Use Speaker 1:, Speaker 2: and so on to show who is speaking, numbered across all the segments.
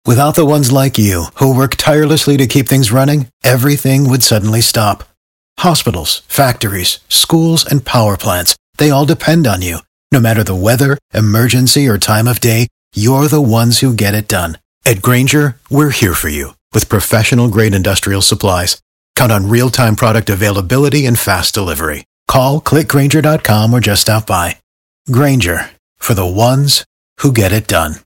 Speaker 1: Without the ones like you, who work tirelessly to keep things running, everything would suddenly stop. Hospitals, factories, schools, and power plants, they all depend on you. No matter the weather, emergency, or time of day, you're the ones who get it done. At Grainger, we're here for you with professional-grade industrial supplies. Count on real-time product availability and fast delivery. Call, clickgrainger.com, or just stop by. Grainger, for the ones who get it done.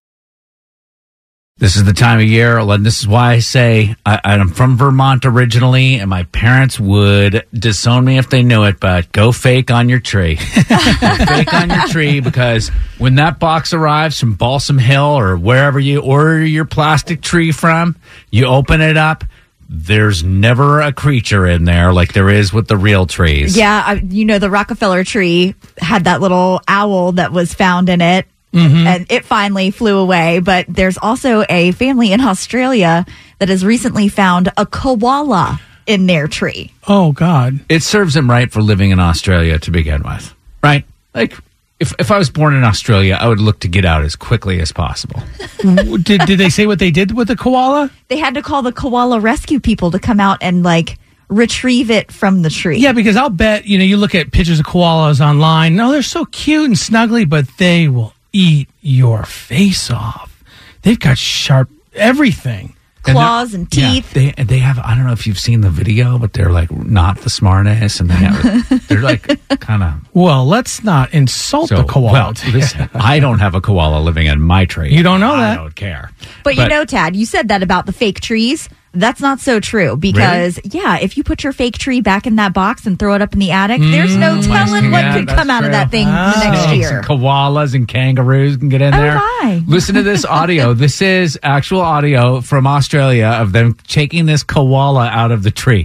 Speaker 2: This is the time of year, and this is why I say I'm from Vermont originally, and my parents would disown me if they knew it, but go fake on your tree. Go fake on your tree, because when that box arrives from Balsam Hill or wherever you order your plastic tree from, you open it up, there's never a creature in there like there is with the real trees.
Speaker 3: Yeah, the Rockefeller tree had that little owl that was found in it.
Speaker 4: Mm-hmm.
Speaker 3: And it finally flew away. But there's also a family in Australia that has recently found a koala in their tree.
Speaker 4: Oh, God.
Speaker 2: It serves them right for living in Australia to begin with, right? Like, if I was born in Australia, I would look to get out as quickly as possible.
Speaker 4: Did they say what they did with the koala?
Speaker 3: They had to call the koala rescue people to come out and, retrieve it from the tree.
Speaker 4: Yeah, because I'll bet, you look at pictures of koalas online. No, they're so cute and snuggly, but they will eat your face off. They've got sharp everything.
Speaker 3: Claws and teeth.
Speaker 2: Yeah, they have, I don't know if you've seen the video, but they're not the smartest, and they're kind of...
Speaker 4: Well, let's not insult the koala.
Speaker 2: Well, listen, I don't have a koala living in my tree.
Speaker 4: You don't know that.
Speaker 2: I don't care.
Speaker 3: But Tad, you said that about the fake trees. That's not so true because, if you put your fake tree back in that box and throw it up in the attic, there's no telling what could come out of that thing the next year.
Speaker 2: Some koalas and kangaroos can get in there.
Speaker 3: My.
Speaker 2: Listen to this audio. This is actual audio from Australia of them taking this koala out of the tree.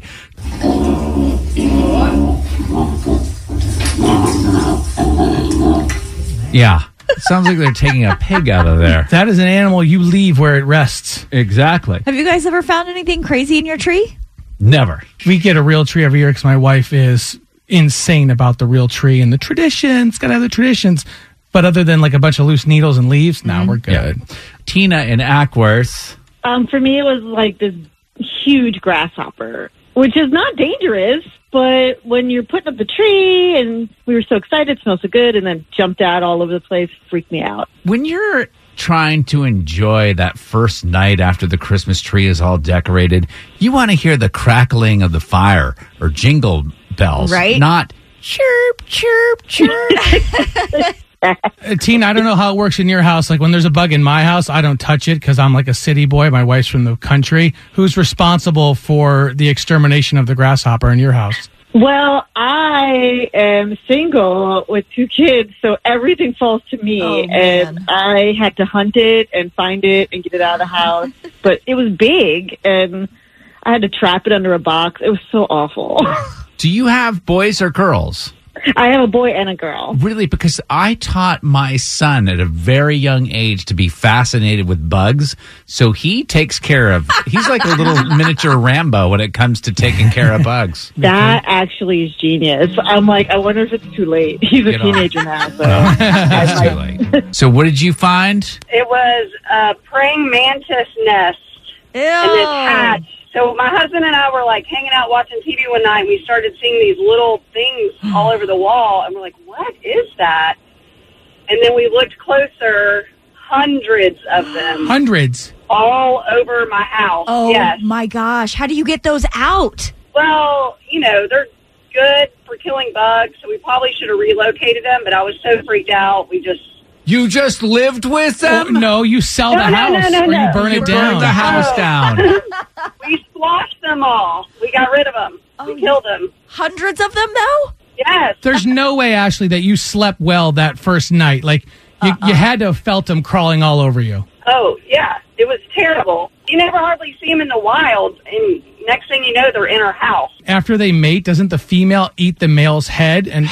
Speaker 2: Yeah. Sounds like they're taking a pig out of there.
Speaker 4: That is an animal you leave where it rests.
Speaker 2: Exactly.
Speaker 3: Have you guys ever found anything crazy in your tree?
Speaker 2: Never.
Speaker 4: We get a real tree every year because my wife is insane about the real tree and the traditions. Got to have the traditions. But other than a bunch of loose needles and leaves, we're good.
Speaker 2: Yeah. Tina in Ackworth.
Speaker 5: For me, it was this huge grasshopper, which is not dangerous. But when you're putting up the tree and we were so excited, it smells so good, and then jumped out all over the place, freaked me out.
Speaker 2: When you're trying to enjoy that first night after the Christmas tree is all decorated, you want to hear the crackling of the fire or jingle bells.
Speaker 3: Right.
Speaker 2: Not chirp, chirp, chirp.
Speaker 4: Tina, I don't know how it works in your house. When there's a bug in my house, I don't touch it because I'm a city boy. My wife's from the country. Who's responsible for the extermination of the grasshopper in your house?
Speaker 5: Well, I am single with 2 kids, so everything falls to me. And I had to hunt it and find it and get it out of the house. But it was big, and I had to trap it under a box. It was so awful.
Speaker 2: Do you have boys or girls?
Speaker 5: I have a boy and a girl.
Speaker 2: Really? Because I taught my son at a very young age to be fascinated with bugs. So he takes care of, he's like a little miniature Rambo when it comes to taking care of bugs.
Speaker 5: That actually is genius. I'm I wonder if it's too late. He's a teenager now. So
Speaker 2: it's too late. So what did you find?
Speaker 6: It was a praying mantis nest.
Speaker 3: Ew.
Speaker 6: And it's hatched. So my husband and I were hanging out watching TV one night, and we started seeing these little things all over the wall, and we're like, what is that? And then we looked closer, hundreds of them.
Speaker 4: Hundreds?
Speaker 6: All over my house.
Speaker 3: Oh,
Speaker 6: yes.
Speaker 3: my gosh. How do you get those out?
Speaker 6: Well, they're good for killing bugs, so we probably should have relocated them, but I was so freaked out,
Speaker 2: You just lived with them?
Speaker 4: No, you sell the house or you burn it down.
Speaker 2: Burn the house down.
Speaker 6: We squashed them all. We got rid of them. We killed them.
Speaker 3: Hundreds of them, though?
Speaker 6: Yes.
Speaker 4: There's no way, Ashley, that you slept well that first night. You had to have felt them crawling all over you.
Speaker 6: Oh, yeah. It was terrible. You never hardly see them in the wild, and next thing you know, they're in our house.
Speaker 4: After they mate, doesn't the female eat the male's head? And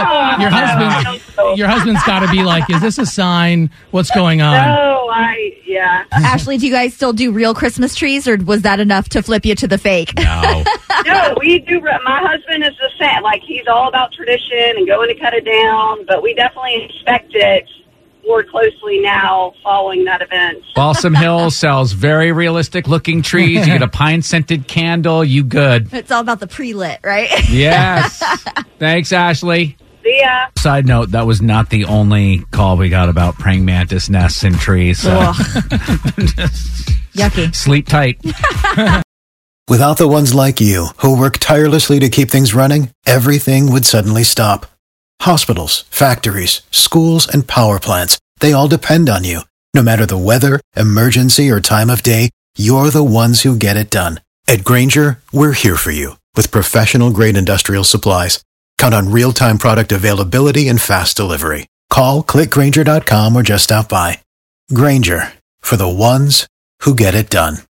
Speaker 4: your husband's got to be is this a sign? What's going on?
Speaker 6: No, yeah.
Speaker 3: Ashley, do you guys still do real Christmas trees, or was that enough to flip you to the fake?
Speaker 2: No.
Speaker 6: No, we do. My husband is the same. He's all about tradition and going to cut it down, but we definitely inspect it, more closely now following that event.
Speaker 2: Balsam Hill sells very realistic looking trees. You get a pine scented candle. You good.
Speaker 3: It's all about the pre-lit, right?
Speaker 2: Yes. Thanks, Ashley.
Speaker 6: See ya.
Speaker 2: Side note, that was not the only call we got about praying mantis nests in trees. So.
Speaker 3: Yucky.
Speaker 2: Sleep tight.
Speaker 1: Without the ones like you, who work tirelessly to keep things running, everything would suddenly stop. Hospitals, factories, schools, and power plants, they all depend on you. No matter the weather, emergency, or time of day, you're the ones who get it done. At Grainger, we're here for you with professional-grade industrial supplies. Count on real-time product availability and fast delivery. Call, click Grainger.com, or just stop by. Grainger, for the ones who get it done.